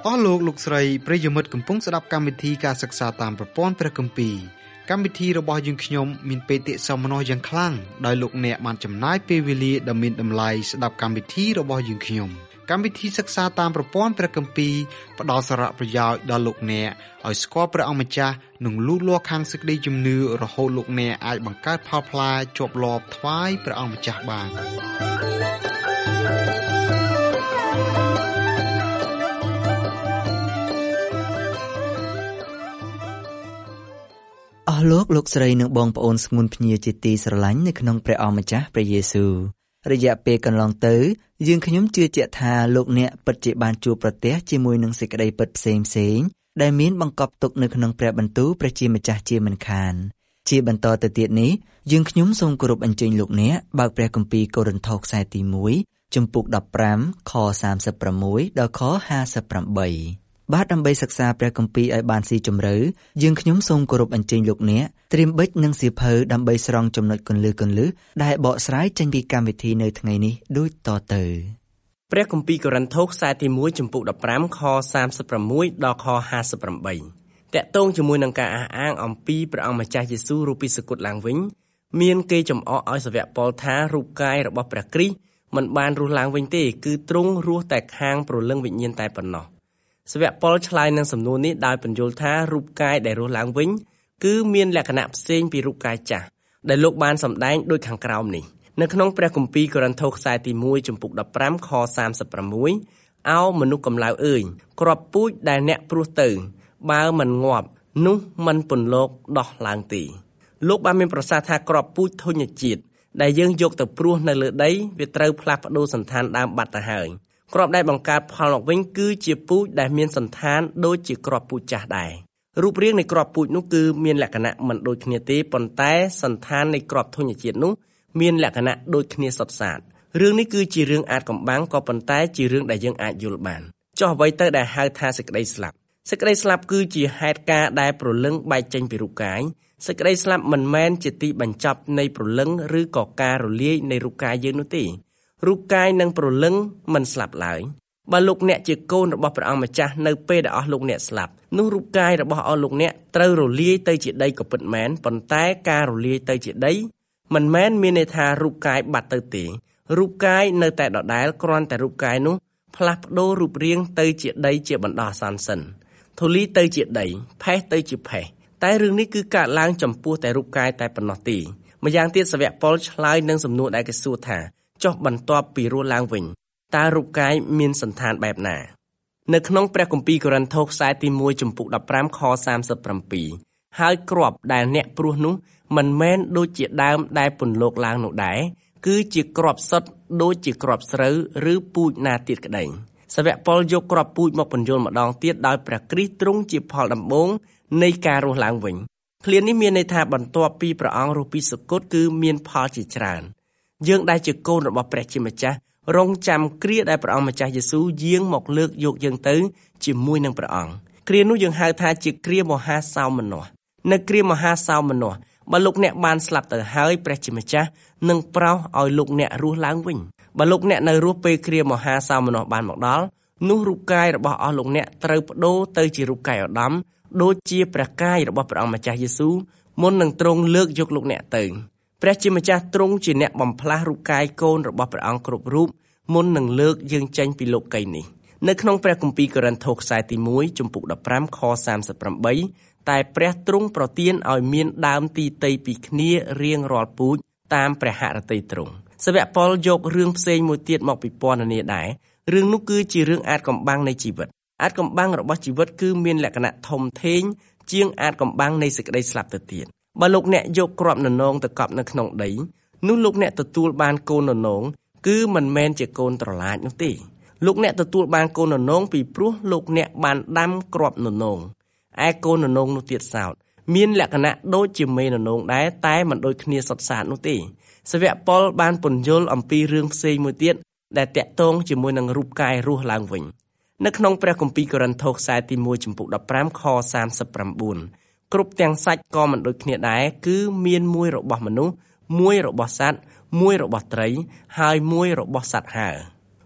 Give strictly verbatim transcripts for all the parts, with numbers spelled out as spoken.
អស់លោកលោកស្រីប្រិយមិត្តកំពុងស្ដាប់កម្មវិធីការសិក្សាតាមប្រព័ន្ធព្រះគម្ពីរកម្មវិធីរបស់យើងខ្ញុំមានបេតិសោមនស្សយ៉ាងខ្លាំងដោយលោកអ្នកបានចំណាយពេលវេលាដ៏មានតម្លៃស្ដាប់កម្មវិធីរបស់យើងខ្ញុំកម្មវិធីសិក្សាតាមប្រព័ន្ធព្រះគម្ពីរផ្ដល់សារៈប្រយោជន៍ដល់លោកអ្នកឲ្យស្គាល់ព្រះអង្គម្ចាស់និងលូតលាស់ខាងសេចក្តីជំនឿរហូតលោកអ្នកអាចបង្កើតផលផ្លែជាប់លាប់ថ្វាយព្រះអង្គម្ចាស់បានអស់លោកលោកស្រីនិងបងប្អូនស្ងួនភ្ញាជាទីស្រឡាញ់នៅក្នុងព្រះអង្គម្ចាស់ព្រះយេស៊ូវរយៈពេលកន្លងទៅយើងខ្ញុំជឿជាក់ថាលោកអ្នកពិតជាបានជួបប្រទះជាមួយនឹងសេចក្តីពិតផ្សេងផ្សេងដែលមានបង្កប់ទុកនៅក្នុងព្រះបន្ទូលព្រះជាម្ចាស់ជាមិនខានជាបន្តទៅទៀតនេះយើងខ្ញុំសូមគោរពអញ្ជើញលោកអ្នកបើកព្រះគម្ពីរកូរិនថូសខ្សែទីមួយជំពូកដប់ប្រាំខសាមសិបប្រាំមួយដល់ខហាសិបប្រាំបីបាទដើម្បីសិក្សាព្រះគម្ពីរឲ្យបានស៊ីជម្រៅយើងខ្ញុំសូមគោរពអញ្ជើញលោកអ្នកត្រៀមប៊ិចនិងសៀវភៅដើម្បីស្រង់ចំណុចគន្លឹះគន្លឹះដែលបកស្រាយចេញពីកម្មវិធីនៅថ្ងៃនេះដូចតទៅព្រះគម្ពីរកូរិនថូសខ្សែទីមួយជំពូកដប់ប្រាំខសាមសិបប្រាំមួយដល់ខហាសិបប្រាំបីតាក់ទងជាមួយនឹងការអះអាងអំពីព្រះអង្គម្ចាស់យេស៊ូវរូបពីសគត់ឡើងវិញមានគេចំអកឲ្យសាវកប៉ុលថារូបកាយរបស់ព្រះគ្រីស្ទមិនបានរស់ឡើងវិញទេគឺទ្រង់រស់តែខាងព្រលឹងវិញ្ញាណតែប៉ុណ្ណោះសាវកប៉ុលឆ្លើយនឹងសំណួរនេះដោយពន្យល់ថារូបកាយដែលរស់ឡើងវិញគឺមានលក្ខណៈផ្សេងពីរូបកាយចាស់ដែលលោកបានសម្ដែងដូចខាងក្រោមនេះនៅក្នុងព្រះគម្ពីរកូរិនថូសខ្សែទីមួយជំពូកដប់ប្រាំខសាមសិបប្រាំមួយអោមនុស្សកំឡៅអើយគ្រាប់ពូជដែលអ្នកព្រោះទៅបើមិនងាប់នោះមិនពន្លកដោះឡើងទេលោកបានមានប្រសាសន៍ថាគ្រាប់ពូជធញ្ញជាតិដែលយើងយកទៅព្រោះនៅលើដីវាត្រូវផ្លាស់ប្ដូរសន្តានដើមបាត់ទៅហើយគ្រាប់ដែលបង្កើតផលមកវិញគឺជាពូជដែលមានសន្តានដូចជាគ្រាប់ពូជចាស់ដែររូបរាងនៃគ្រាប់ពូជនោះគឺមានលក្ខណៈមិនដូចគ្នាទេប៉ុន្តែសន្តាននៃគ្រាប់ធញ្ញជាតិនោះមានលក្ខណៈដូចគ្នាសុទ្ធសាធរឿងនេះគឺជារឿងអាចកំបាំងក៏ប៉ុន្តែជារឿងដែលយើងអាចយល់បានចុះអ្វីទៅដែលហៅថាសេចក្តីស្លាប់សេចក្តីស្លាប់គឺជាហេតុការណ៍ដែលព្រលឹងបែកចេញពីរូបកាយសេចក្តីស្លាប់មិនមែនជាទីបញ្ចប់នៃព្រលឹងឬក៏ការរលាយនៃរូបកាយយើងនោះទេរូបកាយនិងព្រលឹងមិនស្លាប់ឡើយបើលោកអ្នកជាកូនរបស់ព្រះអង្គម្ចាស់នៅពេលដែលអស់លោកអ្នកស្លាប់នោះរូបកាយរបស់អស់លោកអ្នកត្រូវរលាយទៅជាដីក៏ពិតមែនប៉ុន្តែការរលាយទៅជាដីមិនមែនមានន័យថារូបកាយបាត់ទៅទេរូបកាយនៅតែដដែលគ្រាន់តែរូបកាយនោះផ្លាស់ប្ដូររូបរាងទៅជាដីជាបណ្ដោះអាសន្នសិនធូលីទៅជាដីផេះទៅជាផេះតែរឿងនេះគឺកើតឡើងចំពោះតែរូបកាយតែប៉ុណ្ណោះទេម្យ៉ាងទៀតសាវកប៉ុលឆ្លើយនឹងសំណួរដែលគេសួរថាចុះបន្ទាប់ពីរស់ឡើងវិញតើរូបកាយមានសន្តានបែបណានៅក្នុងព្រះគម្ពីរកូរិនថូសខ្សែទីមួយជំពូកដប់ប្រាំខសាមសិបប្រាំពីរហើយគ្រាប់ដែលអ្នកព្រោះនោះមិនមែនដូចជាដើមដែលពន្លកឡើងនោះដែរគឺជាគ្រាប់សុទ្ធដូចជាគ្រាប់ស្រូវឬពូជណាទៀតក្តីសាវកប៉ុលយកគ្រាប់ពូជមកពន្យល់ម្ដងទៀតដោយព្រះគ្រីស្ទទ្រង់ជាផលដំបូងនៃការរស់ឡើងវិញឃ្លានេះមានន័យថាបន្ទាប់ពីព្រះអង្គរស់ពីសគត់គឺមានផលជាច្រើនយើងដែលជាកូនរបស់ព្រះជាម្ចាស់រងចាំគ្រាដែលព្រះអង្គម្ចាស់យេស៊ូវយាងមកលើកយកយើងទៅជាមួយនឹងព្រះអង្គគ្រានោះយើងហៅថាជាគ្រាមហាសោមនស្សនៅគ្រាមហាសោមនស្សបើលោកអ្នកបានស្លាប់ទៅហើយព្រះជាម្ចាស់នឹងប្រោសឲ្យលោកអ្នករស់ឡើងវិញបើលោកអ្នកនៅរស់ពេលគ្រាមហាសោមនស្សបានមកដល់នោះរូបកាយរបស់អស់លោកអ្នកត្រូវប្ដូរទៅជារូបកាយឧត្តមដូចជាព្រះកាយរបស់ព្រះអង្គម្ចាស់យេស៊ូវមុននឹងទ្រង់លើកយកលោកអ្នកទៅព្រះជាម្ចាស់ទ្រង់ជាអ្នកបំផ្លាស់រូបកាយកូនរបស់ព្រះអង្គគ្រប់រូបមុននឹងលើកយើងចេញពីលោកីយ៍នេះនៅក្នុងព្រះគម្ពីរកូរិនថូសខ្សែទីមួយជំពូកដប់ប្រាំខសាមសិបប្រាំបីតែព្រះទ្រង់ប្រទានឲ្យមានដើមទីតីពីគ្នារៀងរាល់ពូជតាមព្រះហឫទ័យទ្រង់សាវកប៉ុលយករឿងផ្សេងមួយទៀតមកពិពណ៌នាដែររឿងនោះគឺជារឿងអាចកំបាំងនៃជីវិតអាចកំបាំងរបស់ជីវិតគឺមានលក្ខណៈធំធេងជាងអាចកំបាំងនៃសេចក្តីស្លាប់ទៅទៀតបើលោកអ្នកយកគ្រាប់ននងទៅកប់នៅក្នុងដីនោះលោកអ្នកទទួលបានកូនននងគឺមិនមែនជាកូនត្រឡាចនោះទេលោកអ្នកទទួលបានកូនននងពីព្រោះលោកអ្នកបានដាំគ្រាប់ននងឯកូនននងនោះទៀតសោតមានលក្ខណៈដូចជាមេននងដែរតែមិនដូចគ្នាសុទ្ធសាធនោះទេសាវកប៉ុលបានពន្យល់អំពីរឿងផ្សេងមួយទៀតដែលតាក់ទងជាមួយនឹងរូបកាយរស់ឡើងវិញនៅក្នុងព្រះគម្ពីរកូរិនថូសខ្សែទីមួយជំពូកដប់ប្រាំខសាមសិបប្រាំបួនគ្រប់ទាំងសាច់ក៏មិនដូចគ្នាដែរគឺមានមួយរបស់មនុស្សមួយរបស់សត្វមួយរបស់ត្រីហើយមួយរបស់សត្វហើរ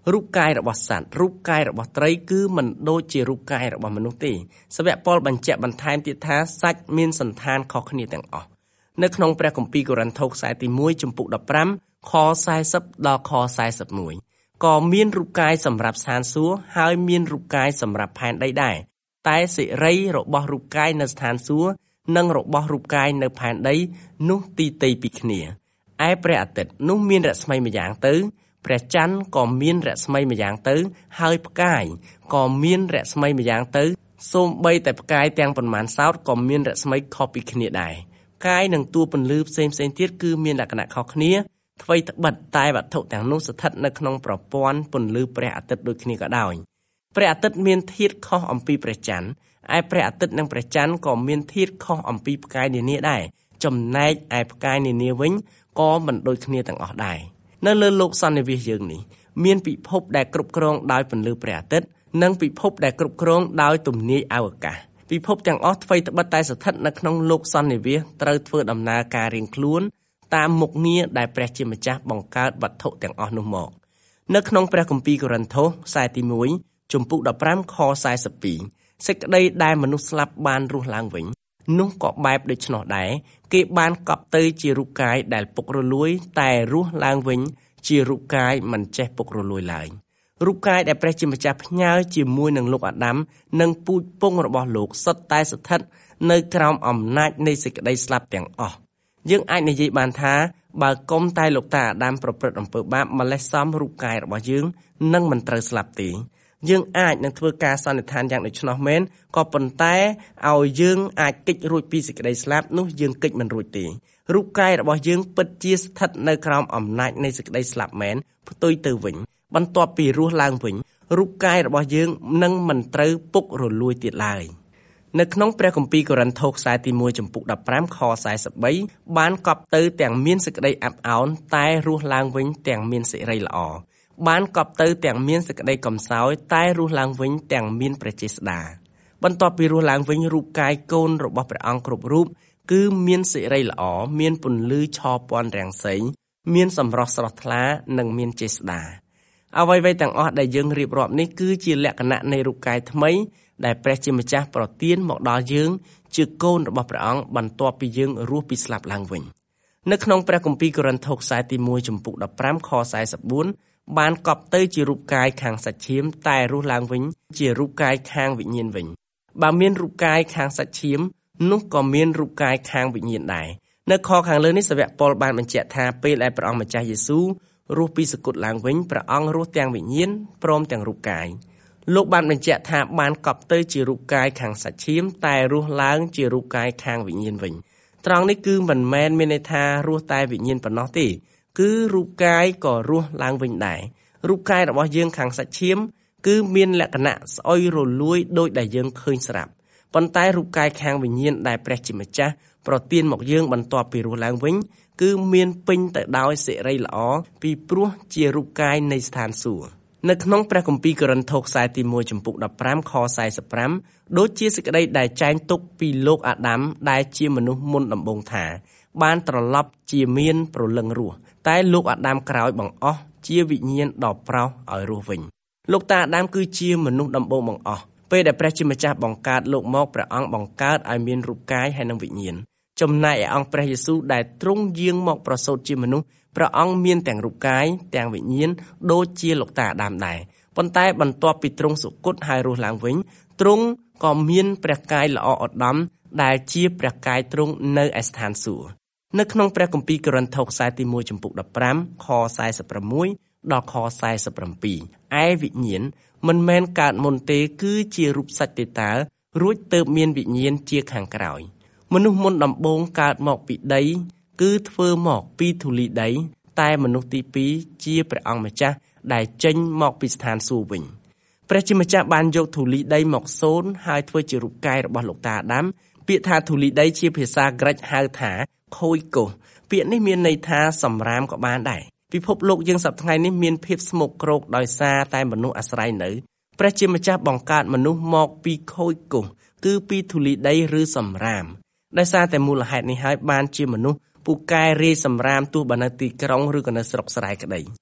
រូបកាយរបស់សត្វរូបកាយរបស់ត្រីគឺមិនដូចជារូបកាយរបស់មនុស្សទេសាវកប៉ុលបញ្ជាក់បន្ថែមទៀតថាសាច់មានសន្តានខុសគ្នាទាំងអស់នៅក្នុងព្រះគម្ពីរកូរិនថូសខ្សែទីមួយជំពូកដប់ប្រាំខសែសិបដល់ខសែសិបមួយក៏មានរូបកាយសម្រាប់ស្ថានសួគ៌ហើយមានរូបកាយសម្រាប់ផែនដីដែរតែសិរីរបស់រូបកាយនៅស្ថានសួគ៌និងរបស់រូបកាយនៅផែនដីនោះទីតីពីគ្នាឯព្រះអាទិត្យនោះមានរស្មីម្យ៉ាងទៅព្រះច័ន្ទក៏មានរស្មីម្យ៉ាងទៅហើយផ្កាយក៏មានរស្មីម្យ៉ាងទៅសូម្បីតែផ្កាយទាំងប៉ុន្មានសោតក៏មានរស្មីខុសពីគ្នាដែរផ្កាយនិងតួពន្លឺផ្សេងផ្សេងទៀតគឺមានលក្ខណៈខុសគ្នាថ្វីត្បិតតែវត្ថុទាំងនោះស្ថិតនៅក្នុងប្រព័ន្ធពន្លឺព្រះអាទិត្យដូចគ្នាក៏ដោយព្រះអាទិត្យមានធាតុខុសអំពីព្រះច័ន្ទឯព្រះអាទិត្យនិងព្រះច័ន្ទក៏មានធាតុខុសអំពីផ្កាយនានាដែរចំណែកឯផ្កាយនានាវិញក៏មិនដូចគ្នាទាំងអស់ដែរនៅលើលោកសន្និវាសយើងនេះមានពិភពដែលគ្រប់គ្រងដោយពន្លឺព្រះអាទិត្យនិងពិភពដែលគ្រប់គ្រងដោយទំនាយអវកាសពិភពទាំងអស់ថ្វីត្បិតតែស្ថិតនៅក្នុងលោកសន្និវាសត្រូវធ្វើដំណើរការរៀងខ្លួនតាមមុខងារដែលព្រះជាម្ចាស់បង្កើតវត្ថុទាំងអស់នោះមកនៅក្នុងព្រះគម្ពីរកូរិនថូសខ្សែទីមួយជំពូកដប់ប្រាំខសែសិបពីរសេចក្តីដែលមនុស្សស្លាប់បានរស់ឡើងវិញនោះក៏បែបដូច្នោះដែរគេបានកប់ទៅជារូបកាយដែលពុករលួយតែរស់ឡើងវិញជារូបកាយមិនចេះពុករលួយឡើយរូបកាយដែលព្រះជាម្ចាស់ផ្ញើជាមួយនឹងលោកអាដាមនិងពូជពងរបស់លោកសុទ្ធតែស្ថិតនៅក្រោមអំណាចនៃសេចក្តីស្លាប់ទាំងអស់យើងអាចនិយាយបានថាបើកុំតែលោកតាអាដាមប្រព្រឹត្តអំពើបាបម្លេះសំរូបកាយរបស់យើងនឹងមិនត្រូវស្លាប់ទេយើងអាចនឹងធ្វើការសន្និដ្ឋានយ៉ាងដូច្នោះមែនក៏ប៉ុន្តែឲ្យយើងអាចគេចរួចពីសេចក្តីស្លាប់នោះយើងគេចមិនរួចទេរូបកាយរបស់យើងពិតជាស្ថិតនៅក្រោមអំណាចនៃសេចក្តីស្លាប់មែនផ្ទុយទៅវិញបន្ទាប់ពីរស់ឡើងវិញរូបកាយរបស់យើងនឹងមិនត្រូវពុករលួយទៀតឡើយនៅក្នុងព្រះគម្ពីរកូរិនថូសខ្សែទីមួយជំពូកដប់ប្រាំខសែសិបបីបានកប់ទៅទាំងមានសេចក្តីអាប់អោនតែរស់ឡើងវិញទាំងមានសិរីល្អបានកប់ទៅទាំងមានសេចក្តីកំសោយតែរស់ឡើងវិញទាំងមានព្រះចេស្តាបន្ទាប់ពីរស់ឡើងវិញរូបកាយកូនរបស់ព្រះអង្គគ្រប់រូបគឺមានសិរីល្អមានពន្លឺឆពណ៌រាំងសីមានសម្រស់ស្រស់ថ្លានិងមានចេស្តាអ្វីៗទាំងអស់ដែលយើងរៀបរាប់នេះគឺជាលក្ខណៈនៃរូបកាយថ្មីដែលព្រះជាម្ចាស់ប្រទានមកដល់យើងជាកូនរបស់ព្រះអង្គបន្ទាប់ពីយើងរស់ពីស្លាប់ឡើងវិញនៅក្នុងព្រះគម្ពីរកូរិនថូសខ្សែទីមួយជំពូកដប់ប្រាំខសែសិបបួនបានកប់ទៅជារូបកាយខាងសាច់ឈាមតែរស់ឡើងវិញជារូបកាយខាងវិញ្ញាណវិញបើមានរូបកាយខាងសាច់ឈាមនោះក៏មានរូបកាយខាងវិញ្ញាណដែរនៅខខាងលើនេះសាវកប៉ុលបានបញ្ជាក់ថាពេលដែលព្រះអង្គម្ចាស់យេស៊ូវរស់ពីសគត់ឡើងវិញព្រះអង្គរស់ទាំងវិញ្ញាណព្រមទាំងរូបកាយលោកបានបញ្ជាក់ថាបានកប់ទៅជារូបកាយខាងសាច់ឈាមតែរស់ឡើងជារូបកាយខាងវិញ្ញាណវិញត្រង់នេះគឺមិនមែនមានន័យថារស់តែវិញ្ញាណប៉ុណ្ណោះទេគឺរូបកាយក៏រស់ឡើងវិញដែររូបកាយរបស់យើងខាងសាច់ឈាមគឺមានលក្ខណៈស្អុយរលួយដូចដែលយើងឃើញស្រាប់ប៉ុន្តែរូបកាយខាងវិញ្ញាណដែលព្រះជាម្ចាស់ប្រទានមកយើងបន្ទាប់ពីរស់ឡើងវិញគឺមានពេញទៅដោយសិរីល្អពីព្រោះជារូបកាយនៃស្ថានសួគ៌នៅក្នុងព្រះគម្ពីរកូរិនថូសខ្សែទីមួយជំពូកដប់ប្រាំខសែសិបប្រាំដូចជាសេចក្តីដែលចែងទុកពីលោកអាដាមដែលជាមនុស្សមុនដំបូងថាបានត្រឡប់ជាមានព្រលឹងរស់តែលោកអាដាមក្រោយបង្អស់ជាវិញ្ញាណដ៏ប្រោសឲ្យរស់វិញលោកតាអាដាមគឺជាមនុស្សដំបូងបង្អស់ពេលដែលព្រះជាម្ចាស់បង្កើតលោកមកព្រះអង្គបង្កើតឲ្យមានរូបកាយហើយនិងវិញ្ញាណចំណែកឯអង្គព្រះយេស៊ូវដែលទ្រង់យាងមកប្រសូតជាមនុស្សព្រះអង្គមានទាំងរូបកាយទាំងវិញ្ញាណដូចជាលោកតាអាដាមដែរប៉ុន្តែបន្ទាប់ពីទ្រង់សុគតហើយរស់ឡើងវិញទ្រង់ក៏មានព្រះកាយល្អឧត្តមដែលជាព្រះកាយទ្រង់នៅឯស្ថានសួគ៌នៅក្នុងព្រះគម្ពីរកូរិនថូសខ្សែទីមួយជំពូកដប់ប្រាំខសែសិបប្រាំមួយដល់ខសែសិបប្រាំពីរឯវិញ្ញាណមិនមែនកើតមុនទេគឺជារូបសាច់ទេតើរួចទៅមានវិញ្ញាណជាខាងក្រោយមនុស្សមុនដំបូងកើតមកពីដីគឺធ្វើមកពីធូលីដីតែមនុស្សទីពីរជាព្រះអង្គម្ចាស់ដែលចេញមកពីស្ថានសួគ៌វិញព្រះជាម្ចាស់បានយកធូលីដីមកសូនហើយធ្វើជារូបកាយរបស់លោកតាអាដាមពាក្យថាធូលីដីជាភាសាក្រិកហៅថាខូយកូសពាក្យនេះមានន័យថាសម្រាមក៏បានដែរពិភពលោកយើងសប្តាហ៍ថ្ងៃនេះមានភាពស្មុគគ្រោកដោយសារតែមនុស្សអាស្រ័យនៅព្រះជាម្ចាស់បង្កើតមនុស្សមកពីខូយកូសគឺពីធូលីដីឬសម្រាមដោយសារតែមូលហេតុនេះហើយបានជាមនុស្សពូកែរាយសម្រាមទោះបើនៅទីក្រុងឬក៏នៅស្រុកស្រែក្តី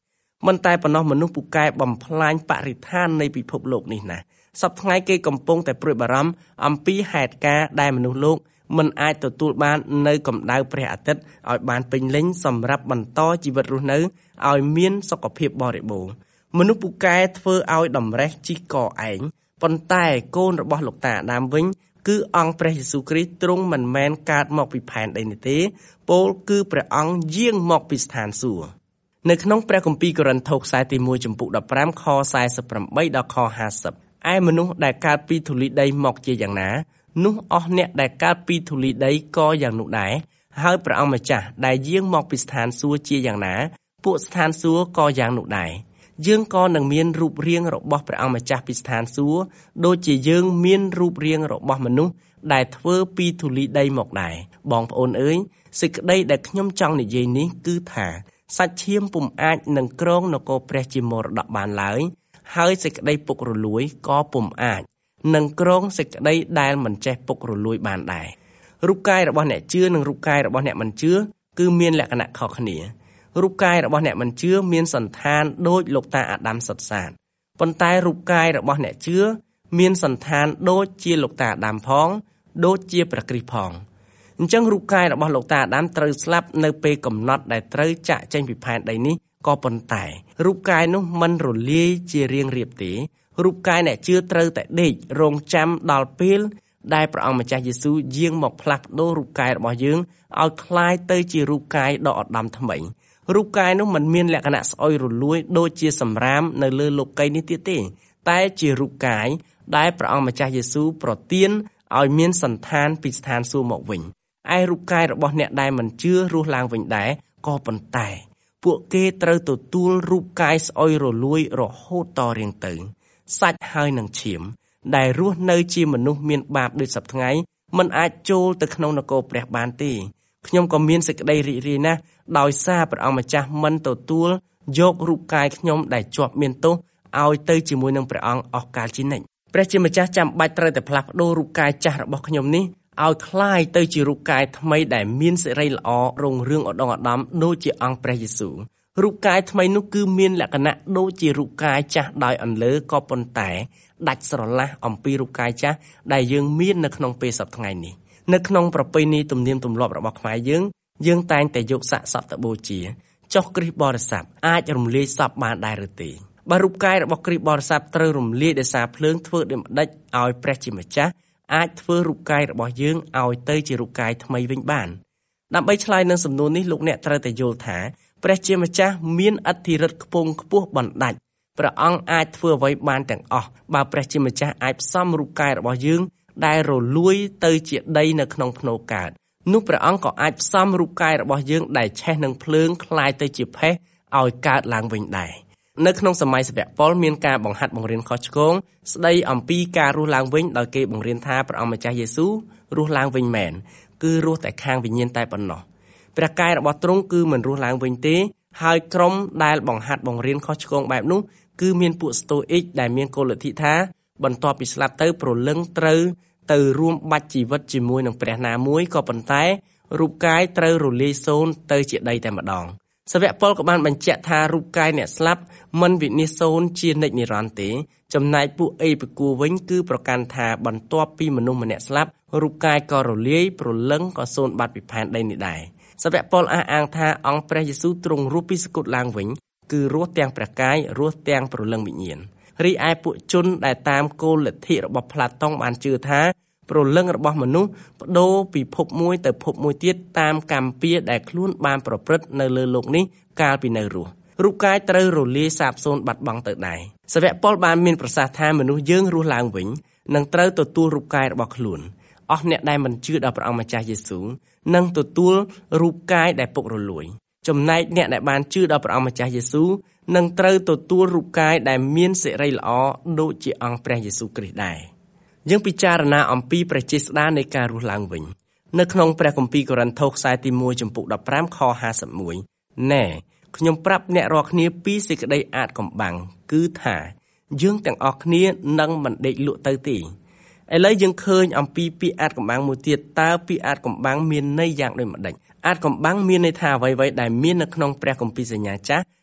មិនតែប៉ុណ្ណោះមនុស្សពូកែបំផ្លាញបរិស្ថាននៃពិភពលោកនេះណាសប្តាហ៍ថ្ងៃគេកំពុងតែព្រួយបារម្ភអំពីហេតុការណ៍ដែលមនុស្សលោកមិនអាចទទួលបាននៅកម្ដៅព្រះអាទិត្យឲ្យបានពេញលេញសម្រាប់បន្តជីវិតរស់នៅឲ្យមានសុខភាពបរិបូរណ៍មនុស្សពូកែធ្វើឲ្យតម្រេះជីកកឯងប៉ុន្តែកូនរបស់លោកតាអាដាមវិញគឺអង្គព្រះយេស៊ូវគ្រីស្ទទ្រង់មិនមែនកើតមកពីផែនដីនេះទេពោលគឺព្រះអង្គយាងមកពីស្ថានសួគ៌នៅក្នុងព្រះគម្ពីរកូរិនថូសខ្សែទីមួយចំពុកដប់ប្រាំខសែសិបប្រាំបីដល់ខហាសិបឯមនុស្សដែលកើតពីធូលីដីមកជាយ៉ាងណានោះអស់អ្នកដែលកើតពីធូលីដីក៏យ៉ាងនោះដែរហើយព្រះអង្គម្ចាស់ដែលយាងមកពីស្ថានសួគ៌ជាយ៉ាងណាពួកស្ថានសួគ៌ក៏យ៉ាងនោះដែរយើងក៏នឹងមានរូបរាងរបស់ព្រះអង្គម្ចាស់ពីស្ថានសួគ៌ដូចជាយើងមានរូបរាងរបស់មនុស្សដែលធ្វើពីធូលីដីមកដែរបងប្អូនអើយសេចក្តីដែលខ្ញុំចង់និយាយនេះគឺថាសាច់ឈាមពុំអាចនឹងគ្រងនគរព្រះជាមរតកបានឡើយហើយសេចក្តីពុករលួយក៏ពុំអាចនឹងគ្រងសេចក្តីដែលមិនចេះពុករលួយបានដែររូបកាយរបស់អ្នកជឿនិងរូបកាយរបស់អ្នកមិនជឿគឺមានលក្ខណៈខុសគ្នារូបកាយរបស់អ្នកមិនជឿមានសន្តានដូចលោកតាអាដាមសុទ្ធសាធប៉ុន្តែរូបកាយរបស់អ្នកជឿមានសន្តានដូចជាលោកតាអាដាមផងដូចជាព្រះគ្រីស្ទផងអញ្ចឹងរូបកាយរបស់លោកតាអាដាមត្រូវស្លាប់នៅពេលកំណត់ដែលត្រូវចាក់ចេញពីផែនដីនេះក៏ប៉ុន្តែរូបកាយនោះមិនរលាយជារៀងរៀបទេរូបកាយអ្នកជឿត្រូវតែដេករងចាំដល់ពេលដែលព្រះអង្គម្ចាស់យេស៊ូវយាងមកផ្លាស់ប្ដូររូបកាយរបស់យើងឲ្យคล้ายទៅជារូបកាយដ៏ឧត្តមថ្មីរូបកាយនោះមិនមានលក្ខណៈស្អុយរលួយដូចជាសម្រាមនៅលើលោកីយ៍នេះទៀតទេតែជារូបកាយដែលព្រះអង្គម្ចាស់យេស៊ូវប្រទានឲ្យមានសន្តានពីស្ថានសួគ៌មកវិញឯរូបកាយរបស់អ្នកដែលមិនជឿរស់ឡើងវិញដែរក៏ប៉ុន្តែពួកគេត្រូវទទួលរូបកាយស្អុយរលួយរហូតតរៀងទៅសាច់ហើយនឹងឈាមដែលរស់នៅជាមនុស្សមានបាបដូចសពថ្ងៃមិនអាចចូលទៅក្នុងនគរព្រះបានទេខ្ញុំក៏មានសេចក្តីរីករាយណាស់ដោយសារព្រះអង្គម្ចាស់មិនទទួលយករូបកាយខ្ញុំដែលជាប់មានទោសឲ្យទៅជាមួយនឹងព្រះអង្គអស់កាលជានិច្ចព្រះជាម្ចាស់ចាំបាច់ត្រូវតែផ្លាស់ប្ដូររូបកាយចាស់របស់ខ្ញុំនេះឲ្យคล้ายទៅជារូបកាយថ្មីដែលមានសិរីល្អរុងរឿងឧត្តមឧត្តមដូចជាអង្គព្រះយេស៊ូវរូបកាយថ្មីនោះគឺមានលក្ខណៈដូចជារូបកាយចាស់ដោយអន្លើក៏ប៉ុន្តែដាច់ស្រឡះអំពីរូបកាយចាស់ដែលយើងមាននៅក្នុងពេលសប្តាហ៍ថ្ងៃនេះនៅក្នុងប្រពៃណីទំនៀមទម្លាប់របស់ខ្មែរយើងយើងតែងតែយកសាកសពទៅបូជាចុះគ្រីស្ទបរិស័ទអាចរំលាយសពបានដែរឬទេបើរូបកាយរបស់គ្រីស្ទបរិស័ទត្រូវរំលាយដោយសារភ្លើងធ្វើដូចម្ដេចឲ្យព្រះជាម្ចាស់អាចធ្វើរូបកាយរបស់យើងឲ្យទៅជារូបកាយថ្មីវិញបានដើម្បីឆ្លើយនឹងសំណួរនេះលោកអ្នកត្រូវតែយល់ថាព្រះជាម្ចាស់មានឥទ្ធិឫទ្ធិខ្ពង់ខ្ពស់បណ្ដាច់ព្រះអង្គអាចធ្វើអ្វីបានទាំងអស់បើព្រះជាម្ចាស់អាចផ្សំរូបកាយរបស់យើងដែលរលួយទៅជាដីនៅក្នុងភ្នូកើតនោះព្រះអង្គក៏អាចផ្សំរូបកាយរបស់យើងដែលឆេះនឹងភ្លើងคล้ายទៅជាផេះឲ្យកើតឡើងវិញដែរនៅក្នុងសម័យសាវកប៉ុលមានការបង្ហាត់បង្រៀនខុសឆ្គងស្ដីអំពីការរស់ឡើងវិញដោយគេបង្រៀនថាព្រះអង្គម្ចាស់យេស៊ូវរស់ឡើងវិញមែនគឺរស់តែខាងវិញ្ញាណតែប៉ុណ្ណោះព្រះកាយរបស់ទ្រង់គឺមិនរស់ឡើងវិញទេហើយក្រុមដែលបង្ហាត់បង្រៀនខុសឆ្គងបែបនោះគឺមានពួកស្តូអ៊ិកដែលមានគោលលទ្ធិថាបន្ទាប់ពីស្លាប់ទៅព្រលឹងត្រូវទៅរួមបាច់ជីវិតជាមួយនឹងព្រះណាមួយក៏ប៉ុន្តែរូបកាយត្រូវរលាយសូន្យទៅជាដីតែម្ដងសាវកប៉ុលក៏បានបញ្ជាក់ថារូបកាយអ្នកស្លាប់មិនវិនិច្ឆ័យសូន្យជានិច្ចនិរន្តរ៍ទេចំណែកពួកអេពីគូវិញគឺប្រកាន់ថាបន្ទាប់ពីមនុស្សម្នាក់ស្លាប់រូបកាយក៏រលាយព្រលឹងក៏សូន្យបាត់ពីផែនដីនេះដែរសាវកប៉ុលអះអាងថាអង្គព្រះយេស៊ូវទ្រង់រស់ពីសគត់ឡើងវិញគឺរស់ទាំងព្រះកាយរស់ទាំងព្រលឹងវិញ្ញាណរីឯពួកជនដែលតាមគោលលទ្ធិរបស់ផ្លាតុងបានជឿថាព្រលឹងរបស់មនុស្សបដូរពីភពមួយទៅភពមួយទៀតតាមកម្មពៀដែលខ្លួនបានប្រព្រឹត្តនៅលើលោកនេះកាលពីនៅរស់រូបកាយត្រូវរលាយសាបសូន្យបាត់បង់ទៅដែរសាវកប៉ុលបានមានប្រសាសន៍ថាមនុស្សយើងរស់ឡើងវិញនឹងត្រូវទទួលរូបកាយរបស់ខ្លួនអស់អ្នកដែលមិនជឿដល់ព្រះអង្គម្ចាស់យេស៊ូវនឹងទទួលរូបកាយដែលពុករលួយចំណែកអ្នកដែលបានជឿដល់ព្រះអង្គម្ចាស់យេស៊ូវនឹងត្រូវទទួលរូបកាយដែលមានសិរីល្អដូចជាអង្គព្រះយេស៊ូវគ្រីស្ទដែរយើងពិចារណាអំពីព្រះជាស្តានៃការរស់ឡើងវិញនៅក្នុងព្រះគម្ពីរកូរិនថូសខ្សែទីមួយចំពុកដប់ប្រាំខហាសិបមួយណែខ្ញុំប្រាប់អ្នករាល់គ្នាពីសេចក្តីអាថ៌កំបាំងគឺថាយើងទាំងអស់គ្នានឹងមិនដេកលក់ទៅទេឥឡូវយើងឃើញអំពីពាក្យអាថ៌កំបាំងមួយទៀតតើពាក្យអាថ៌កំបាំងមានន័យយ៉ាងដូចម្ដេចអាថ៌កំបាំងមានន័យថាអ្វីៗដែលមាននៅក្នុងព្រះគម្ពីរសញ្ញាចាស់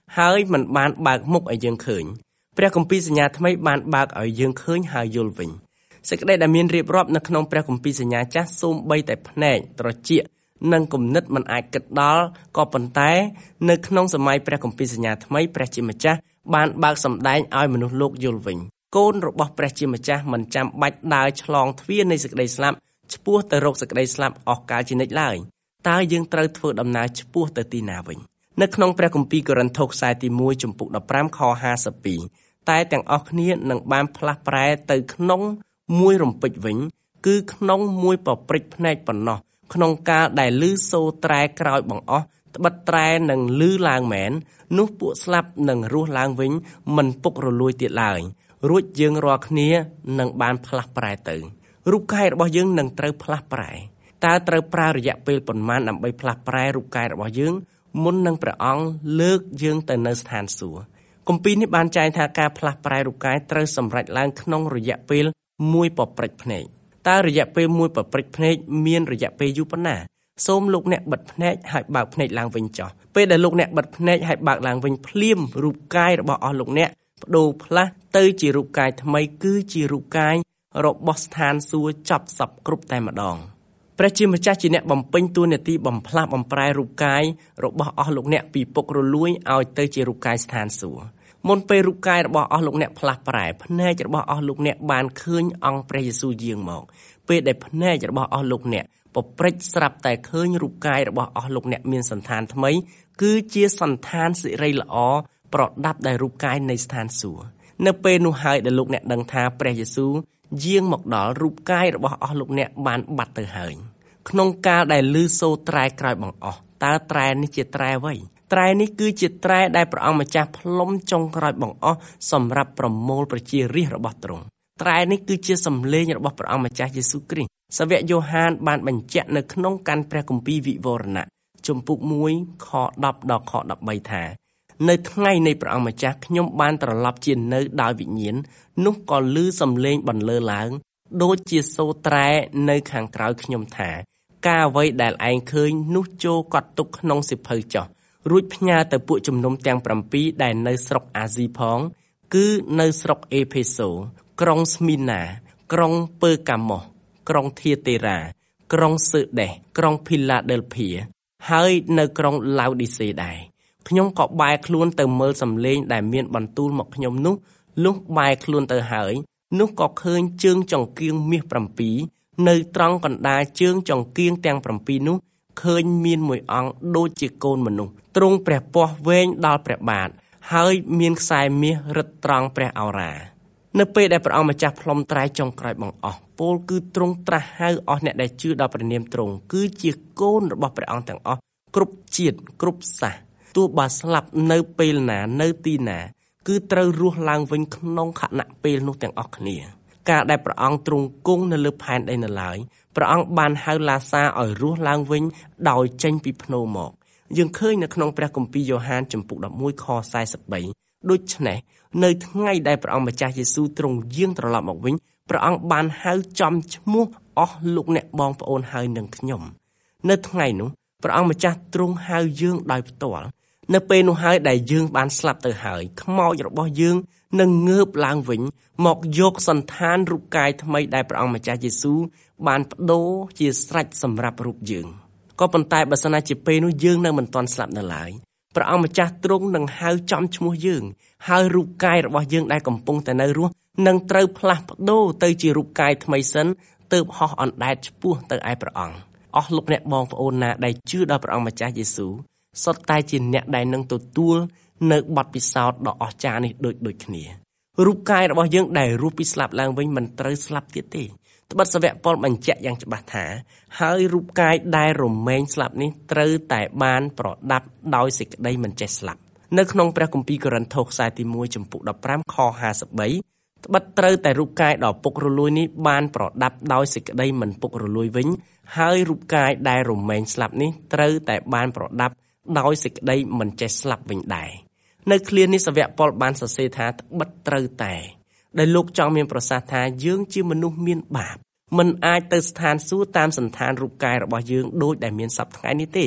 ហើយមិនបានបើកមុខឲ្យយើងឃើញព្រះគម្ពីរសញ្ញាថ្មីបានបើកឲ្យយើងឃើញហើយយល់វិញសេចក្តីដែលមានរៀបរាប់នៅក្នុងព្រះគម្ពីរសញ្ញាចាស់សូម្បីតែភ្នែកត្រចៀកនិងគំនិតមិនអាចគិតដល់ក៏ប៉ុន្តែនៅក្នុងសម័យព្រះគម្ពីរសញ្ញាថ្មីព្រះជាម្ចាស់បានបើកសម្ដែងឲ្យមនុស្សលោកយល់វិញកូនរបស់ព្រះជាម្ចាស់មិនចាំបាច់ដើរឆ្លងទ្វារនៃសេចក្តីស្លាប់ឆ្ពោះទៅរកសេចក្តីស្លាប់អស់កាលជានិច្ចឡើយតើយើងត្រូវធ្វើដំណើរឆ្ពោះទៅទីណាវិញនៅក្នុងព្រះគម្ពីរកូរិនថូសខ្សែទីមួយចំពុកដប់ប្រាំខហាសិបពីរតែទាំងអស់គ្នានឹងបានផ្លាស់ប្រែទៅក្នុងមួយរំពេចវិញគឺក្នុងមួយប៉ព្រិចភ្នែកប៉ុណ្ណោះក្នុងកាលដែលឮសូរត្រែក្រោយបង្អស់ត្បិតត្រែនឹងឮឡើងមែននោះពួកស្លាប់នឹងរស់ឡើងវិញមិនពុករលួយទៀតឡើយរួចយើងរាល់គ្នានឹងបានផ្លាស់ប្រែទៅរូបកាយរបស់យើងនឹងត្រូវផ្លាស់ប្រែតើត្រូវប្រើរយៈពេលប៉ុន្មានដើម្បីផ្លាស់ប្រែរូបកាយរបស់យើងមុននឹងព្រះអង្គលើកយើងទៅនៅស្ថានសួគ៌គម្ពីរនេះបានចែងថាការផ្លាស់ប្រែរូបកាយត្រូវសម្រេចឡើងក្នុងរយៈពេលមួយប៉ព្រិចភ្នែកតើរយៈពេលមួយប៉ព្រិចភ្នែកមានរយៈពេលយូរប៉ុណ្ណាសូមលោកអ្នកបិទភ្នែកហើយបើកភ្នែកឡើងវិញចុះពេលដែលលោកអ្នកបិទភ្នែកហើយបើកឡើងវិញភ្លាមរូបកាយរបស់អស់លោកអ្នកបដូរផ្លាស់ទៅជារូបកាយថ្មីគឺជារូបកាយរបស់ស្ថានសួគ៌ចប់សពគ្រប់តែម្ដងព្រះជាម្ចាស់ជាអ្នកបំពេញតួនាទីបំផ្លាស់បំប្រែរូបកាយរបស់អស់លោកអ្នកពីពុករលួយឲ្យទៅជារូបកាយស្ថានសួគ៌មុនពេលរូបកាយរបស់អស់លោកអ្នកផ្លាស់ប្រែភ្នែករបស់អស់លោកអ្នកបានឃើញអង្គព្រះយេស៊ូវយាងមកពេលដែលភ្នែករបស់អស់លោកអ្នកពព្រិចស្រាប់តែឃើញរូបកាយរបស់អស់លោកអ្នកមានសន្តានថ្មីគឺជាសន្តានសិរីល្អប្រដាប់ដោយរូបកាយនៃស្ថានសួគ៌នៅពេលនោះហើយដែលលោកអ្នកដឹងថាព្រះយេស៊ូវយាងមកដល់រូបកាយរបស់អស់លោកអ្នកបានបាត់ទៅហើយក្នុងកាលដែលឮសូរត្រែក្រោយបង្អស់តើត្រែនេះជាត្រែអ្វីត្រែនេះគឺជាត្រែដែលព្រះអង្គម្ចាស់ផ្លុំចុងក្រោយបង្អស់សម្រាប់ប្រមូលប្រជារាស្ត្ររបស់ទ្រង់ត្រែនេះគឺជាសម្លេងរបស់ព្រះអង្គម្ចាស់យេស៊ូវគ្រីស្ទសាវកយ៉ូហានបានបញ្ជាក់នៅក្នុងកាន់ព្រះគម្ពីរវិវរណៈជំពូកមួយខដប់ដល់ខដប់បីថានៅថ្ងៃនៃព្រះអង្គម្ចាស់ខ្ញុំបានត្រឡប់ជានៅដោយវិញ្ញាណនោះក៏ឮសំឡេងបន្លឺឡើងដូចជាសូរត្រែនៅខាងក្រៅខ្ញុំថាការអ្វីដែលឯងឃើញនោះចូលកត់ទុកក្នុងសិភៅចុះរួចផ្ញើទៅពួកជំនុំទាំងប្រាំពីរដែលនៅស្រុកអាស៊ីផងគឺនៅស្រុកអេផេសូក្រុងស្មីណាក្រុងពើកាម៉ូសក្រុងធាតេរ៉ាក្រុងសឺដេសក្រុងភីឡាដេលភីហើយនៅក្រុងឡាវឌីសេដែរខ្ញុំក៏បែរខ្លួនទៅមើលសំឡេងដែលមានបន្ទូលមកខ្ញុំនោះលុះបែរខ្លួនទៅហើយនោះក៏ឃើញជើងចង្គៀងមាសប្រាំពីរនៅត្រង់កណ្ដាលជើងចង្គៀងទាំងប្រាំពីរនោះឃើញមានមួយអង្គដូចជាកូនមនុស្សទ្រង់ព្រះពស់វែងដល់ព្រះបាទហើយមានខ្សែមាសរឹតត្រង់ព្រះឱរានៅពេលដែលព្រះអង្គម្ចាស់ផ្លុំត្រែចុងក្រោយបង្អស់ពោលគឺទ្រង់ត្រាស់ហៅអស់អ្នកដែលជឿដល់ព្រះនាមទ្រង់គឺជាកូនរបស់ព្រះអង្គទាំងអស់គ្រប់ជាតិគ្រប់សាសន៍ទោះបើស្លាប់នៅពេលណានៅទីណាគឺត្រូវរស់ឡើងវិញក្នុងខណៈពេលនោះទាំងអស់គ្នាការដែលព្រះអង្គទ្រង់គង់នៅលើផែនដីនៅឡើយព្រះអង្គបានហៅឡាសារឲ្យរស់ឡើងវិញដោយចេញពីភ្នោមកយើងឃើញនៅក្នុងព្រះគម្ពីរយ៉ូហានចំពុកដប់មួយខសែសិបបីដូច្នេះនៅថ្ងៃដែលព្រះអង្គម្ចាស់យេស៊ូវទ្រង់យាងត្រឡប់មកវិញព្រះអង្គបានហៅចំឈ្មោះអស់លោកអ្នកបងប្អូនហើយនឹងខ្ញុំនៅថ្ងៃនោះព្រះអង្គម្ចាស់ទ្រង់ហៅយើងដោយផ្ទាល់នៅពេលនោះហើយដែលយើងបានស្លាប់ទៅហើយខ្មោចរបស់យើងនឹងងើបឡើងវិញមកយកសន្តានរូបកាយថ្មីដែលព្រះអង្គម្ចាស់យេស៊ូវបានបដូរជាស្រេចសម្រាប់រូបយើងក៏ប៉ុន្តែបើសិនណាជាពេលនោះយើងនៅមិនទាន់ស្លាប់នៅឡើយព្រះអង្គម្ចាស់ទ្រង់នឹងហៅចំឈ្មោះយើងហើយរូបកាយរបស់យើងដែលកំពុងតែនៅរស់នឹងត្រូវផ្លាស់ប្ដូរទៅជារូបកាយថ្មីសិនទើបហោះអណ្ដែតឆ្ពោះទៅឯព្រះអង្គអស់លោកអ្នកបងប្អូនណាដែលជឿដល់ព្រះអង្គម្ចាស់យេស៊ូវសុទ្ធតែជាអ្នកដែលនឹងទទួលនៅបទពិសោធន៍ដ៏អស្ចារ្យនេះដូចដូចគ្នារូបកាយរបស់យើងដែលរស់ពីស្លាប់ឡើងវិញមិនត្រូវស្លាប់ទៀតទេត្បិតសាវកប៉ុលបញ្ជាក់យ៉ាងច្បាស់ថាហើយរូបកាយដែលរមែងស្លាប់នេះត្រូវតែបានប្រដាប់ដោយសេចក្តីមិនចេះស្លាប់នៅក្នុងព្រះគម្ពីរកូរិនថូសខ្សែទីមួយចំពុកដប់ប្រាំខហាសិបបីត្បិតត្រូវតែរូបកាយដ៏ពុករលួយនេះបានប្រដាប់ដោយសេចក្តីមិនពុករលួយវិញហើយរូបកាយដែលរមែងស្លាប់នេះត្រូវតែបានប្រដាប់ដោយសេចក្តីមិនចេះស្លាប់វិញដែរនៅឃ្លានេះសាវកប៉ុលបានសរសេរថាត្បិតត្រូវតែដែលលោកចង់មានប្រសាសន៍ថាយើងជាមនុស្សមានបាបមិនអាចទៅស្ថានសួគ៌តាមសន្តានរូបកាយរបស់យើងដូចដែលមានសពថ្ងៃនេះទេ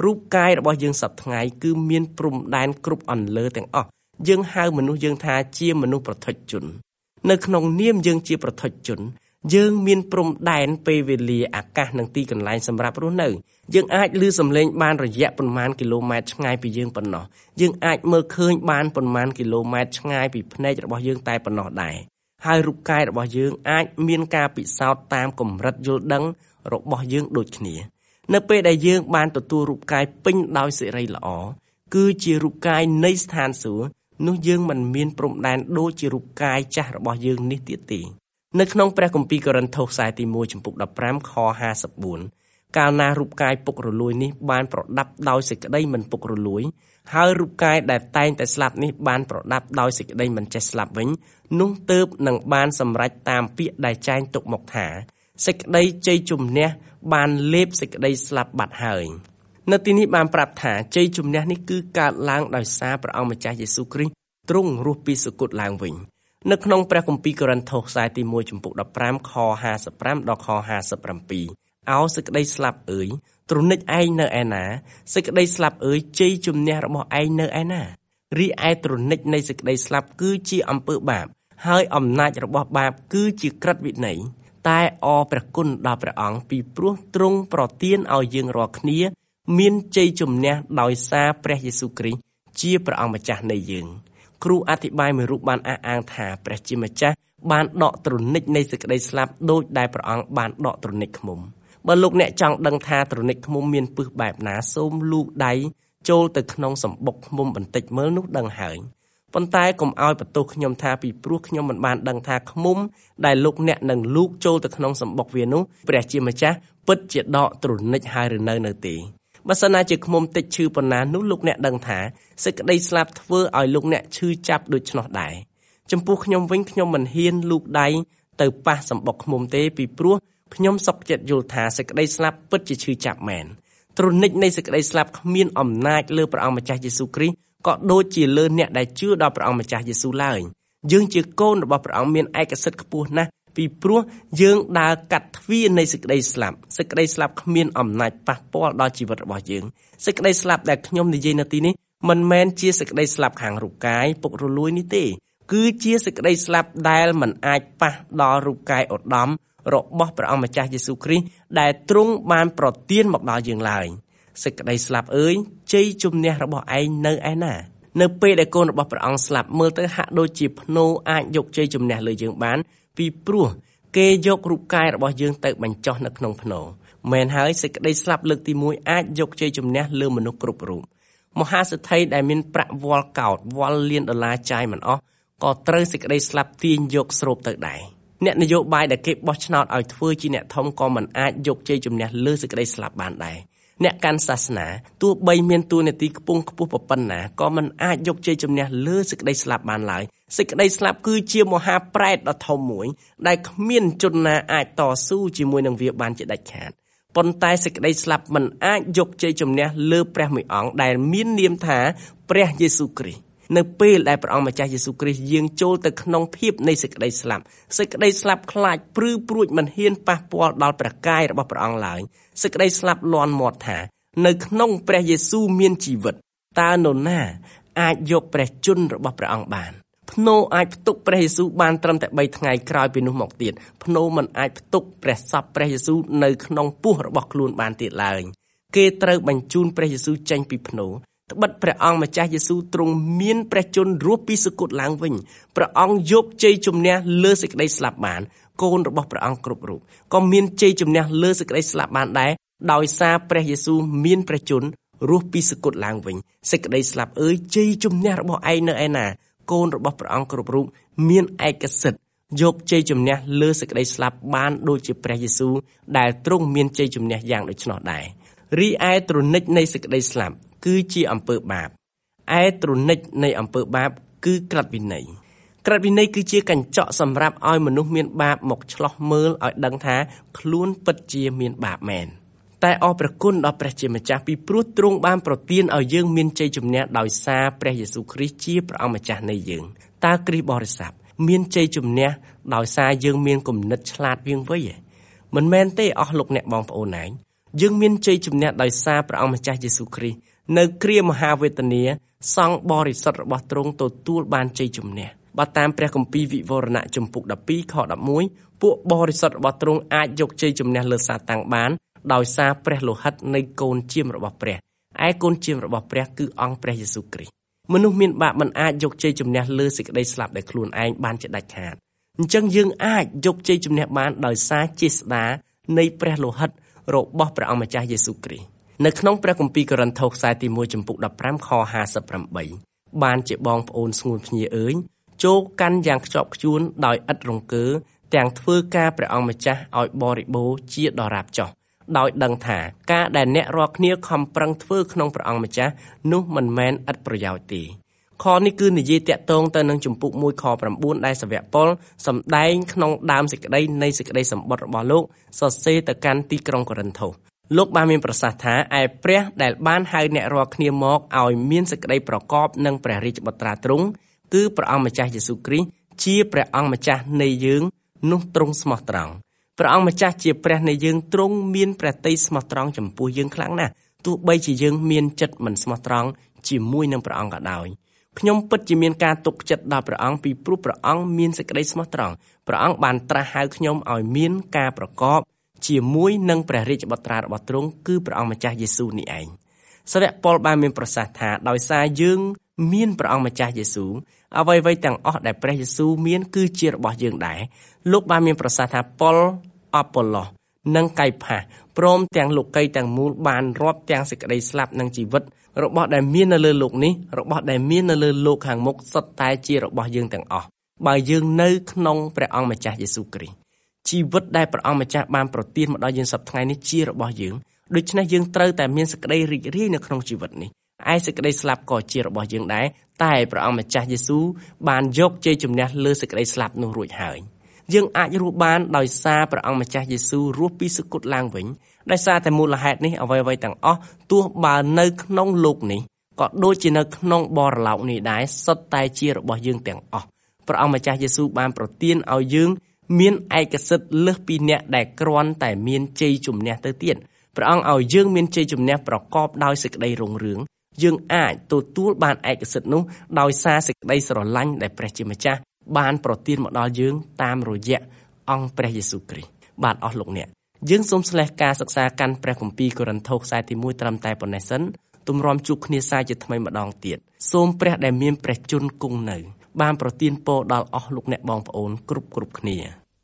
រូបកាយរបស់យើងសពថ្ងៃគឺមានព្រំដែនគ្រប់អន្លើទាំងអស់យើងហៅមនុស្សយើងថាជាមនុស្សប្រថុជជននៅក្នុងនាមយើងជាប្រថុជជនយើងមានព្រំដែនពេលវេលាអាកាសនិងទីកន្លែងសម្រាប់រស់នៅយើងអាចឮសំឡេងបានរយៈប៉ុន្មានគីឡូម៉ែត្រឆ្ងាយពីយើងប៉ុណ្ណោះយើងអាចមើលឃើញបានប៉ុន្មានគីឡូម៉ែត្រឆ្ងាយពីភ្នែករបស់យើងតែប៉ុណ្ណោះដែរហើយរូបកាយរបស់យើងអាចមានការពិសោធន៍តាមកម្រិតយល់ដឹងរបស់យើងដូចគ្នានៅពេលដែលយើងបានទទួលរូបកាយពេញដោយសិរីល្អគឺជារូបកាយនៃស្ថានសួគ៌នោះយើងមិនមានព្រំដែនដូចជារូបកាយចាស់របស់យើងនេះទៀតទេនៅក្នុងព្រះគម្ពីរកូរិនថូសខ្សែទីមួយចំពុកដប់ប្រាំខហាសិបបួនកាលណារូបកាយពុករលួយនេះបានប្រដាប់ដោយសេចក្តីមិនពុករលួយហើយរូបកាយដែលតែងតែស្លាប់នេះបានប្រដាប់ដោយសេចក្តីមិនចេះស្លាប់វិញនោះទើបនឹងបានសម្រេចតាមពាក្យដែលចែងទុកមកថាសេចក្តីជ័យជំនះបានលេបសេចក្តីស្លាប់បាត់ហើយនៅទីនេះបានប្រាប់ថាជ័យជំនះនេះគឺកើតឡើងដោយសារព្រះអង្គម្ចាស់យេស៊ូវគ្រីស្ទទ្រង់រស់ពីសុគតឡើងវិញនៅក្នុងព្រះគម្ពីរកូរិនថូសខ្សែទីមួយចំពុកដប់ប្រាំខហាសិបប្រាំដល់ខហាសិបប្រាំពីរអោសេចក្តីស្លាប់អើយទ្រនិចឯងនៅឯណាសេចក្តីស្លាប់អើយជ័យជំនះរបស់ឯងនៅឯណារីឯទ្រនិចនៃសេចក្តីស្លាប់គឺជាអំពើបាបហើយអំណាចរបស់បាបគឺជាក្រឹតវិន័យតែអរព្រះគុណដល់ព្រះអង្គពីព្រោះទ្រង់ប្រទានឲ្យយើងរាល់គ្នាមានជ័យជំនះដោយសារព្រះយេស៊ូវគ្រីស្ទជាព្រះអង្គម្ចាស់នៃយើងគ្រូអធិប្បាយមួយរូបបានអះអាងថាព្រះជាម្ចាស់បានដកទ្រនិចនៃសេចក្តីស្លាប់ដូចដែលព្រះអង្គបានដកទ្រនិចឃ្មុំបើលោកអ្នកចង់ដឹងថាទ្រនិចឃ្មុំមានពិសបែបណាសូមលូកដៃចូលទៅក្នុងសំបុកឃ្មុំបន្តិចមើលនោះដឹងហើយប៉ុន្តែកុំឲ្យបន្ទោសខ្ញុំថាពីព្រោះខ្ញុំមិនបានដឹងថាឃ្មុំដែលលោកអ្នកនឹងលូកចូលទៅក្នុងសំបុកវានោះព្រះជាម្ចាស់ពិតជាដកទ្រនិចហើយឬនៅនៅទេបើសិនណាជាឃ្មុំតិចឈឺប៉ុណ្ណានោះលោកអ្នកដឹងថាសេចក្តីស្លាប់ធ្វើឲ្យលោកអ្នកឈឺចាប់ដូច្នោះដែរចំពោះខ្ញុំវិញខ្ញុំមិនហ៊ានលូកដៃទៅប៉ះសម្បុកឃ្មុំទេពីព្រោះខ្ញុំសុខចិត្តយល់ថាសេចក្តីស្លាប់ពិតជាឈឺចាប់មែនទ្រនិចនៃសេចក្តីស្លាប់គ្មានអំណាចលើព្រះអង្គម្ចាស់យេស៊ូវគ្រីស្ទក៏ដូចជាលើអ្នកដែលជឿដល់ព្រះអង្គម្ចាស់យេស៊ូវឡើយយើងជាកូនរបស់ព្រះអង្គមានឯកសិទ្ធិខ្ពស់ណាស់ពីព្រោះយើងដើរកាត់ទ្វារនៃសេចក្តីស្លាប់សេចក្តីស្លាប់គ្មានអំណាចប៉ះពាល់ដល់ជីវិតរបស់យើងសេចក្តីស្លាប់ដែលខ្ញុំនិយាយនៅទីនេះមិនមែនជាសេចក្តីស្លាប់ខាងរូបកាយពុករលួយនេះទេគឺជាសេចក្តីស្លាប់ដែលមិនអាចប៉ះដល់រូបកាយឧត្តមរបស់ព្រះអង្គម្ចាស់យេស៊ូវគ្រីស្ទដែលទ្រង់បានប្រទានមកដល់យើងឡើយសេចក្តីស្លាប់អើយជ័យជំនះរបស់ឯងនៅឯណានៅពេលដែលកូនរបស់ព្រះអង្គស្លាប់មើលទៅហាក់ដូចជាភ្នោអាចយកជ័យជំនះលើយើងបានពីព្រោះគេយករូបកាយរបស់យើងទៅបញ្ចុះនៅក្នុងភ្នោមែនហើយសេចក្តីស្លាប់លើកទីមួយអាចយកជ័យជំនះលើមនុស្សគ្រប់រូបមហាសេដ្ឋីដែលមានប្រាក់វល់កោតវល់លានដុល្លារចាយមិនអស់ក៏ត្រូវសេចក្តីស្លាប់ទាញយកស្រូបទៅដែរអ្នកនយោបាយដែលគេបោះឆ្នោតឲ្យធ្វើជាអ្នកធំក៏មិនអាចយកជ័យជំនះលើសេចក្តីស្លាប់បានដែរអ្នកកាន់សាសនាទោះបីមានតួនាទីខ្ពង់ខ្ពស់ប៉ុណ្ណាក៏មិនអាចយកជ័យជំនះលើសេចក្តីស្លាប់បានឡើយសេចក្តីស្លាប់គឺជាមហាប្រេតដ៏ធំមួយដែលគ្មានជនណាអាចតស៊ូជាមួយនឹងវាបានជាដាច់ខាតប៉ុន្តែសេចក្តីស្លាប់មិនអាចយកជ័យជំនះលើព្រះមួយអង្គដែលមាននាមថាព្រះយេស៊ូវគ្រីស្ទនៅពេលដែលព្រះអង្គម្ចាស់យេស៊ូវគ្រីស្ទយាងចូលទៅក្នុងភាពនៃសេចក្តីស្លាប់សេចក្តីស្លាប់ខ្លាចព្រឺព្រួចមិនហ៊ានប៉ះពាល់ដល់ព្រះកាយរបស់ព្រះអង្គឡើយសេចក្តីស្លាប់លាន់មាត់ថានៅក្នុងព្រះយេស៊ូវមានជីវិតតើនរណាអាចយកព្រះជន្មរបស់ព្រះអង្គបានភ្នោអាចផ្ទុកព្រះយេស៊ូវបានត្រឹមតែបីថ្ងៃក្រោយពីនោះមកទៀតភ្នោមិនអាចផ្ទុកព្រះសពព្រះយេស៊ូវនៅក្នុងពោះរបស់ខ្លួនបានទៀតឡើយគេត្រូវបញ្ជូនព្រះយេស៊ូវចេញពីភ្នោត្បិតព្រះអង្គម្ចាស់យេស៊ូវទ្រង់មានព្រះជន្មរស់ពីសុគតឡើងវិញព្រះអង្គយកជ័យជំនះលើសេចក្តីស្លាប់បានកូនរបស់ព្រះអង្គគ្រប់រូបក៏មានជ័យជំនះលើសេចក្តីស្លាប់បានដែរដោយសារព្រះយេស៊ូវមានព្រះជន្មរស់ពីសុគតឡើងវិញសេចក្តីស្លាប់អើយជ័យជំនះរបស់ឯងនៅឯណាកូនរបស់ព្រះអង្គគ្រប់រូបមានឯកសិទ្ធិយកជ័យជំនះលើសេចក្តីស្លាប់បានដូចជាព្រះយេស៊ូវដែលទ្រង់មានជ័យជំនះយ៉ាងដូច្នោះដែររីឯទ្រនិចនៃសេចក្តីស្លាប់គឺជាអំពើបាបឯទ្រនិចនៃអំពើបាបគឺក្រឹតវិន័យក្រឹតវិន័យគឺជាកញ្ចក់សម្រាប់ឲ្យមនុស្សមានបាបមកឆ្លោះមើលឲ្យដឹងថាខ្លួនពិតជាមានបាបមែនតែអរព្រះគុណដល់ព្រះជាម្ចាស់ពីព្រោះទ្រង់បានប្រទានឲ្យយើងមានជ័យជំនះដោយសារព្រះយេស៊ូវគ្រីស្ទជាព្រះអង្គម្ចាស់នៃយើងតើគ្រីស្ទបរិស័ទមានជ័យជំនះដោយសារយើងមានគំនិតឆ្លាតវាងវៃមិនមែនទេអស់លោកអ្នកបងប្អូនឯងយើងមានជ័យជំនះដោយសារព្រះអង្គម្ចាស់យេស៊ូវគ្រីស្ទនៅគ្រាមហាវេទនាសង្ឃបរិសុទ្ធរបស់ទ្រង់ទទួលបានជ័យជំនះបើតាមព្រះគម្ពីរវិវរណៈជំពូកដប់ពីរខដប់មួយពួកបរិសុទ្ធរបស់ទ្រង់អាចយកជ័យជំនះលើសាតាំងបានដោយសារព្រះលោហិតនៃកូនជាមរបស់ព្រះឯកូនជាមរបស់ព្រះគឺអង្គព្រះយេស៊ូវគ្រីស្ទមនុស្សមានបាបមិនអាចយកជ័យជំនះលើសេចក្តីស្លាប់ដោយខ្លួនឯងបានជាដាច់ខាតអញ្ចឹងយើងអាចយកជ័យជំនះបានដោយសារចេស្តានៃព្រះលោហិតរបស់ព្រះអង្គម្ចាស់យេស៊ូវគ្រីស្ទនៅក្នុងព្រះគម្ពីរកូរិនថូសខ្សែទីមួយចំពុកដប់ប្រាំខហាសិបប្រាំបីបានជាបងប្អូនស្ងួនភ្ញាអើយចូលកាន់យ៉ាងខ្ជាប់ខ្ជួនដោយឥតរង្គើទាំងធ្វើការព្រះអង្គម្ចាស់ឲ្យបរិបូរណ៍ជាដរាបចុះដោយដឹងថាការដែលអ្នករាល់គ្នាខំប្រឹងធ្វើក្នុងព្រះអង្គម្ចាស់នោះមិនមែនឥតប្រយោជន៍ទេខនេះគឺនិយាយតាក់ទងទៅនឹងជំពូកមួយខប្រាំបួនដែលសាវកប៉ុលសម្ដែងក្នុងដើមសេចក្តីនៃសេចក្តីសម្បត្តិរបស់លោកសរសេរទៅកាន់ទីក្រុងកូរិនថូសលោកបានមានប្រសាសន៍ថាឯព្រះដែលបានហៅអ្នករាល់គ្នាមកឲ្យមានសេចក្តីប្រកបនឹងព្រះរាជបុត្រាទ្រង់គឺព្រះអង្គម្ចាស់យេស៊ូវគ្រីស្ទជាព្រះអង្គម្ចាស់នៃយើងនោះទ្រង់ស្មោះត្រង់ព្រះអង្គម្ចាស់ជាព្រះនៃយើងទ្រង់មានព្រះទ័យស្មោះត្រង់ចំពោះយើងខ្លាំងណាស់ទោះបីជាយើងមានចិត្តមិនស្មោះត្រង់ជាមួយនឹងព្រះអង្គក៏ដោយខ្ញុំពិតជាមានការទុកចិត្តដល់ព្រះអង្គពីព្រោះព្រះអង្គមានសេចក្តីស្មោះត្រង់ព្រះអង្គបានត្រាស់ហៅខ្ញុំឲ្យមានការប្រកបជាមួយនឹងព្រះរាជបុត្រារបស់ទ្រង់គឺព្រះអង្គម្ចាស់យេស៊ូវនេះឯងសាវកប៉ុលបានមានប្រសាសន៍ថាដោយសារយើងមានព្រះអង្គម្ចាស់យេស៊ូវអ្វីៗទាំងអស់ដែលព្រះយេស៊ូវមានគឺជារបស់យើងដែរលោកបានមានប្រសាសន៍ថាប៉ុលអប៉ូឡូសនិងកៃផាសព្រមទាំងលោកីទាំងមូលបានរាប់ទាំងសេចក្តីស្លាប់និងជីវិតរបស់ដែលមាននៅលើលោកនេះរបស់ដែលមាននៅលើលោកខាងមុខសុទ្ធតែជារបស់យើងទាំងអស់បើយើងនៅក្នុងព្រះអង្គម្ចាស់យេស៊ូវគ្រីស្ទជីវិតដែលព្រះអង្គម្ចាស់បានប្រទានមកដល់យើងសប្តាហ៍ថ្ងៃនេះជារបស់យើងដូច្នេះយើងត្រូវតែមានសេចក្តីរីករាយនៅក្នុងជីវិតនេះឯសេចក្តីស្លាប់ក៏ជារបស់យើងដែរតែព្រះអង្គម្ចាស់យេស៊ូវបានយកជ័យជំនះលើសេចក្តីស្លាប់នោះរួចហើយយើងអាចរស់បានដោយសារព្រះអង្គម្ចាស់យេស៊ូវរស់ពីសគត់ឡើងវិញដោយសារតែមូលហេតុនេះអ្វីៗទាំងអស់ទោះបើនៅក្នុងលោកនេះក៏ដូចជានៅក្នុងបរលោកនេះដែរសុទ្ធតែជារបស់យើងទាំងអស់ព្រះអង្គម្ចាស់យេស៊ូវបានប្រទានឲ្យយើងមានឯកសិទ្ធិលើសពីអ្នកដែលគ្រាន់តែមានជ័យជំនះទៅទៀតព្រះអង្គឲ្យយើងមានជ័យជំនះប្រកបដោយសេចក្តីរុងរឿងយើងអាចទទួលបានឯកសិទ្ធិនោះដោយសារសេចក្តីស្រឡាញ់ដែលព្រះជាម្ចាស់បានប្រទានមកដល់យើងតាមរយៈអង្គព្រះយេស៊ូវគ្រីស្ទបាទអស់លោកអ្នកយើងសូមស្លេះការសិក្សាកាន់ព្រះគម្ពីរកូរិនថូសខ្សែទីមួយត្រឹមតែប៉ុណ្ណេះសិនទម្រាំជួបគ្នាសាជាថ្មីម្ដងទៀតសូមព្រះដែលមានព្រះជន្មគង់នៅបានប្រទានពរដល់អស់លោកអ្នកបងប្អូនគ្រប់គ្រប់គ្នា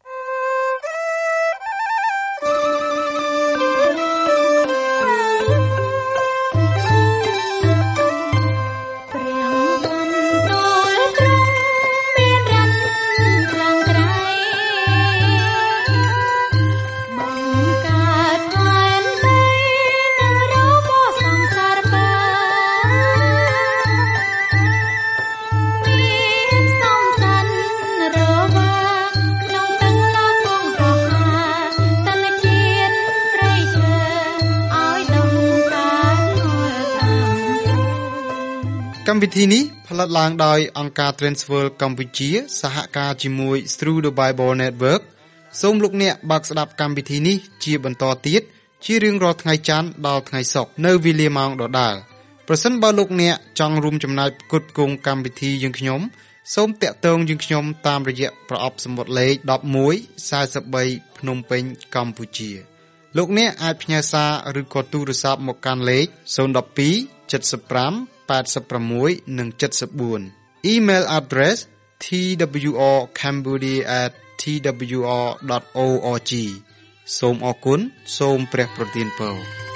កម្មវិធីនេះផលិតឡើងដោយអង្គការ Transworld កម្ពុជាសហការជាមួយ Through the Bible Network សូមលោកអ្នកបើកស្ដាប់កម្មវិធីនេះជាបន្តទៀតជារៀងរាល់ថ្ងៃច័ន្ទដល់ថ្ងៃសុក្រនៅវេលាម៉ោងដដែលប្រសិនបើលោកអ្នកចង់រួមចំណែកផ្គត់ផ្គង់កម្មវិធីយើងខ្ញុំសូមតាក់ទងយើងខ្ញុំតាមរយៈប្រអប់សំបុត្រលេខដប់មួយ សែនបី ភ្នំពេញកម្ពុជាលោកអ្នកអាចផ្ញើសារឬក៏ទូរស័ព្ទមកកាន់លេខศูนย์ หนึ่ง สอง เจ็ด ห้า แปด หก និង เจ็ด สี่ Email address t w r cambodia at t w r dot org សូមអរគុណសូមព្រះប្រទានពរ